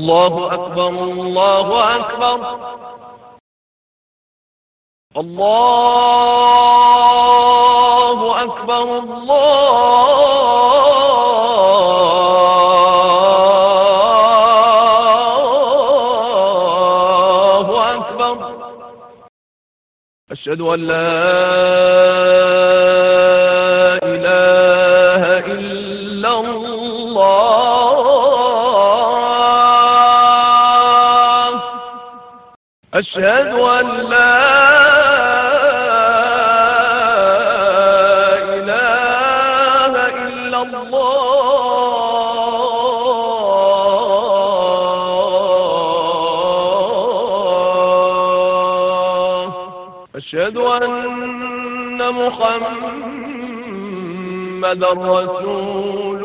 الله أكبر الله أكبر الله أكبر الله أكبر أشهد أن لا إله إلا الله أشهد أن لا إله إلا الله أشهد أن محمدا رسول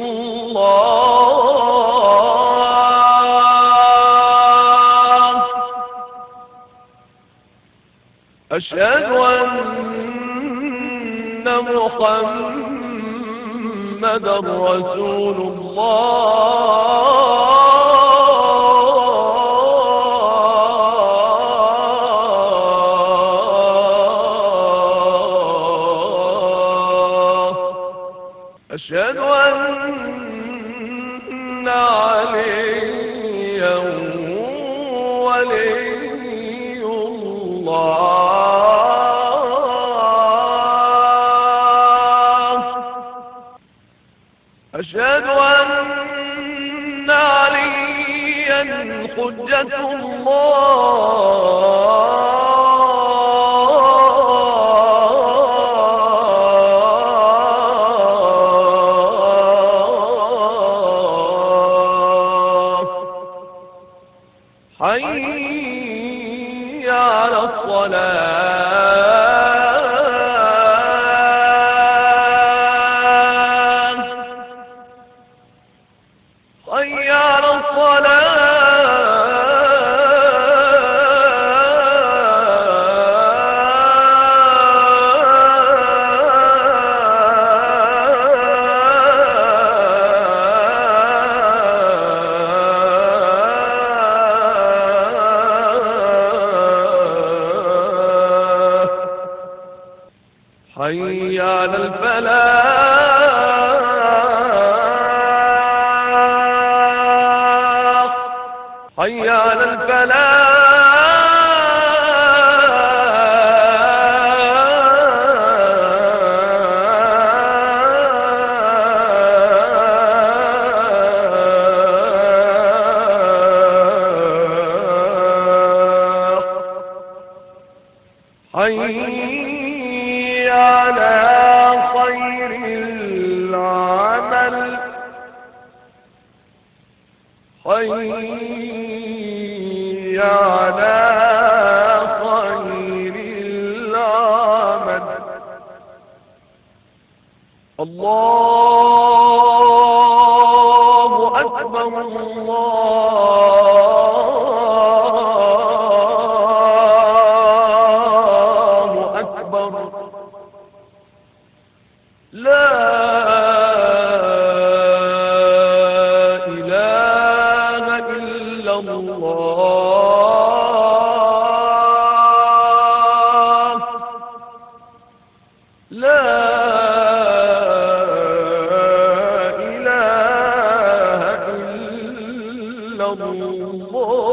الله أشهد أن محمدا رسول الله أشهد أن عليا ولي الله أشهد أن عليا حجة حي على الصلاة حي على حي على الفلاح حي على الفلاح حي على خير العمل حي على خير العمل الله أكبر الله أكبر لا إله إلا الله لا إله إلا الله